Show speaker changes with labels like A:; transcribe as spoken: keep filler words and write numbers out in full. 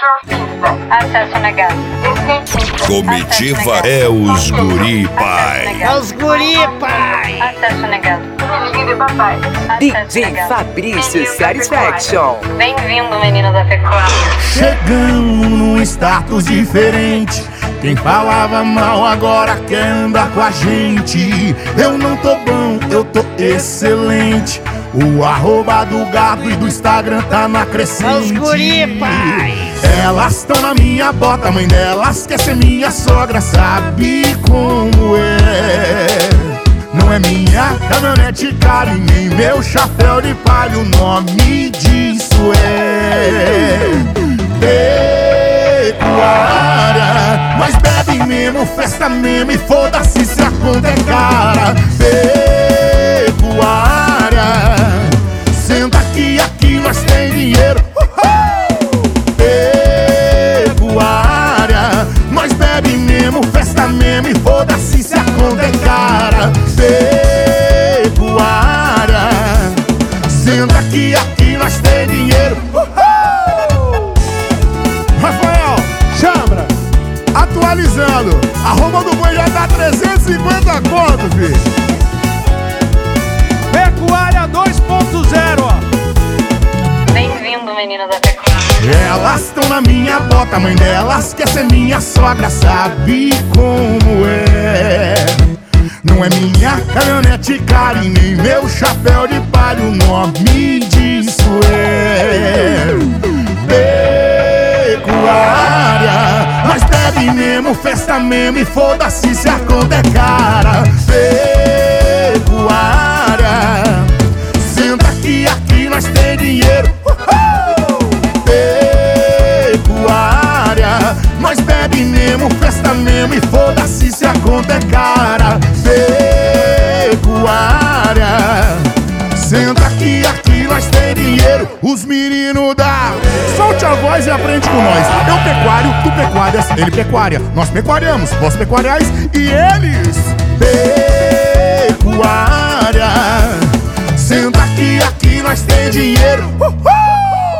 A: Surfista. Acesso negado. Skatista.
B: Comitiva é os guri, pai.
C: É os guri, pai.
A: Acesso negado. Filhinho de papai.
D: D J Fabrício Satisfaction.
A: Bem-vindo, menino da pecuária.
E: Chegamos num status diferente. Quem falava mal agora quer andar com a gente. Eu não tô bom, eu tô excelente. O arroba do gado e do Instagram tá na crescente.
C: É os guri, pai.
E: Elas tão na minha bota, mãe delas quer ser minha sogra. Sabe como é? Não é minha caminhonete cara e nem meu chapéu de palha. O nome disso é pecuária. Nós bebe mesmo, festa mesmo e foda-se se a conta é cara. Pecuária. Senta aqui, aqui nós tem dinheiro. Uhul! Pecuária. Nós bebe mesmo, festa mesmo e foda-se se a conta é cara. Pecuária. Senta aqui, aqui nós tem dinheiro. Uhul! Rafael, chambra, atualizando. Arroba do boi já dá trezentos e cinquenta conto, filho.
F: Pecuária dois ponto zero, ó.
A: Bem-vindo, menino da pecuária.
E: Elas tão na minha bota, mãe delas quer ser minha sogra. Sabe como é? Não é minha caminhonete cara e nem meu chapéu de palha. O nome disso é pecuária. Nós bebe mesmo, festa mesmo e foda-se se a conta é cara. Pecuária. Senta aqui, aqui nós tem dinheiro. Uhul! Pecuária. Nós bebe mesmo, festa mesmo e foda-se se a conta é cara. Pecuária. Senta aqui, aqui nós tem dinheiro. Os meninos da solte a voz e aprende com nós. Eu pecuário, tu pecuárias, ele pecuária. Nós pecuariamos, vós pecuariais e eles